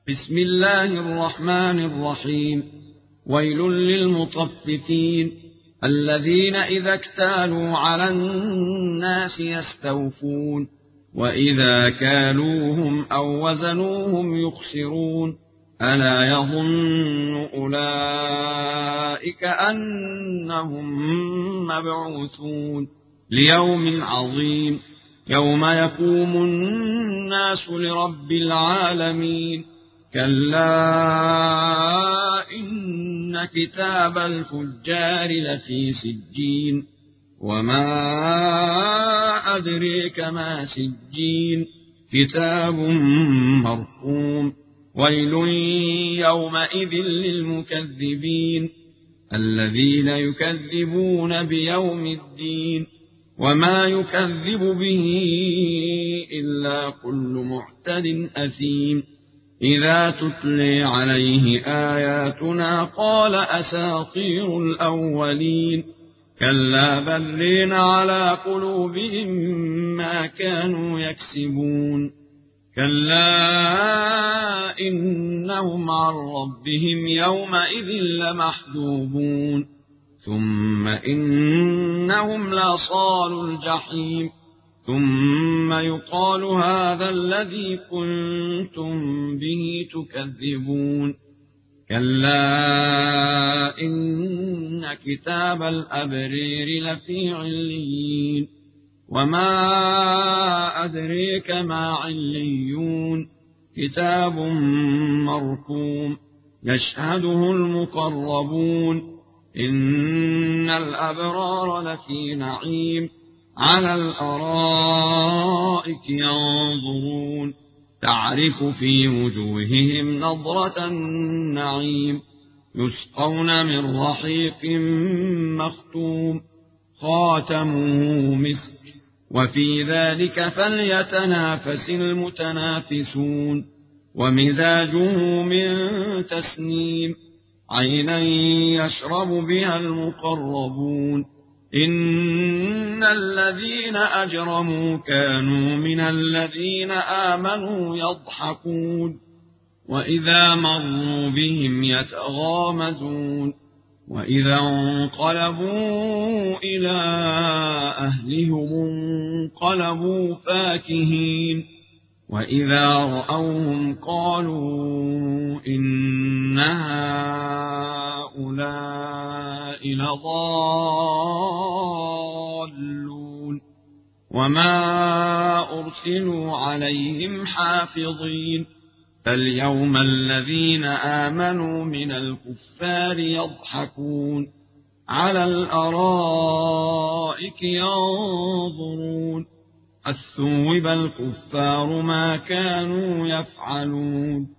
بسم الله الرحمن الرحيم. ويل للمطففين الذين إذا اكتالوا على الناس يستوفون وإذا كالوهم أو وزنوهم يخسرون ألا يظن أولئك أنهم مبعوثون ليوم عظيم يوم يقوم الناس لرب العالمين. كلا إن كتاب الفجار لفي سجين وما أدريك ما سجين كتاب مرقوم. ويل يومئذ للمكذبين الذين يكذبون بيوم الدين وما يكذب به إلا كل معتد أثيم. إذا تتلي عليه آياتنا قال أساطير الأولين كلا بل رين على قلوبهم ما كانوا يكسبون. كلا إنهم عن ربهم يومئذ لمحجوبون ثم إنهم لصالوا الجحيم ثم يقال هذا الذي كنتم به تكذبون. كلا إن كتاب الأبرير لفي عليين وما أدريك ما عليون كتاب مرقوم يشهده المقربون إن الأبرار لفي نعيم على الأرائك ينظرون تعرف في وجوههم نضرة النعيم يسقون من رحيق مختوم خاتمه مسك وفي ذلك فليتنافس المتنافسون. ومزاجه من تسنيم عينا يشرب بها المقربون إن الذين أجرموا كانوا من الذين آمنوا يضحكون وإذا مروا بهم يتغامزون وإذا انقلبوا إلى أهلهم انقلبوا فاكهين وإذا رأوهم قالوا إن هؤلاء لضالون وما أرسلوا عليهم حافظين. فاليوم الذين آمنوا من الكفار يضحكون على الأرائك ينظرون أثوب الكفار ما كانوا يفعلون